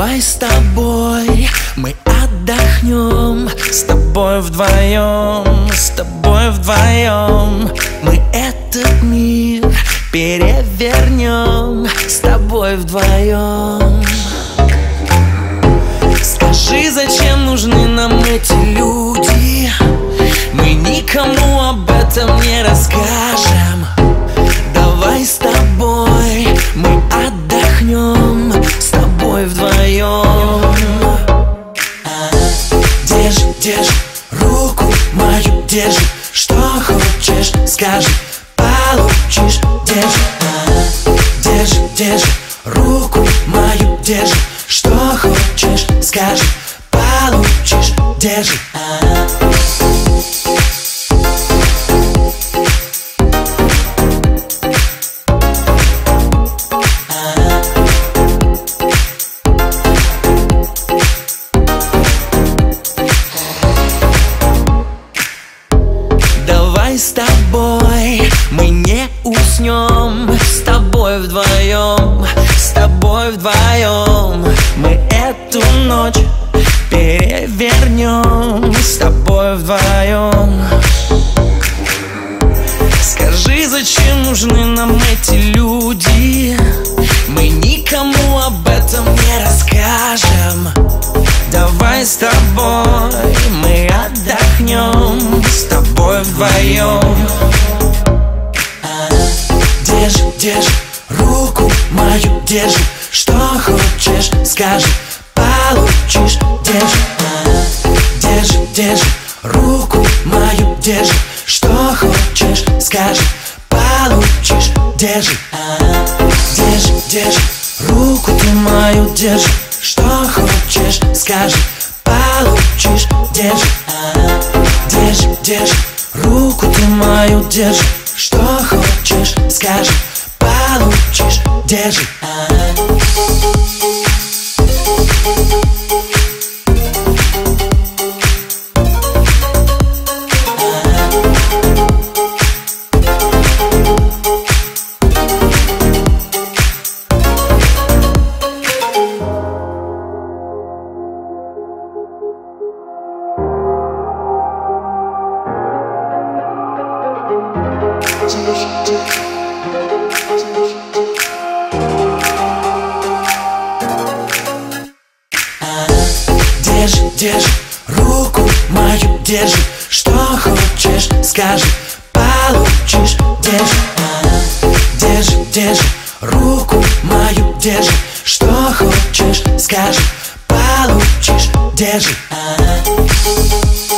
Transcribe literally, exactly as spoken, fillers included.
Давай с тобой мы отдохнем, с тобой вдвоем, с тобой вдвоем. Мы этот мир перевернем, с тобой вдвоем. Скажи, зачем нужны нам эти люди? Мы никому об этом не расскажем. Давай с тобой мы отдохнем, с тобой вдвоем. Держи, держи руку мою, держи. Что хочешь, скажи, получишь. Держи, держи, держи руку мою, держи. Что хочешь, скажи, получишь. Держи. Давай с тобой мы не уснем, с тобой вдвоем, с тобой вдвоем. Мы эту ночь перевернем, с тобой вдвоем. Скажи, зачем нужны нам эти люди? Мы никому об этом не расскажем. Давай с тобой мы отдохнем, с тобой вдвоем. Держи, держи руку мою, держи. Что хочешь, скажи, получишь. Держи, держи, держи руку мою, держи. Что хочешь, скажи, получишь. Держи, держи, держи руку ты мою, держи. Что хочешь, скажи, получишь. Держи, держи, держи руку ты мою, держи. Что хочешь, скажи, получишь. Держи. Держи, держи руку мою, держи. Что хочешь, скажи, получишь. Держи, держи, держи руку мою, держи. Что хочешь, скажи, получишь. Держи.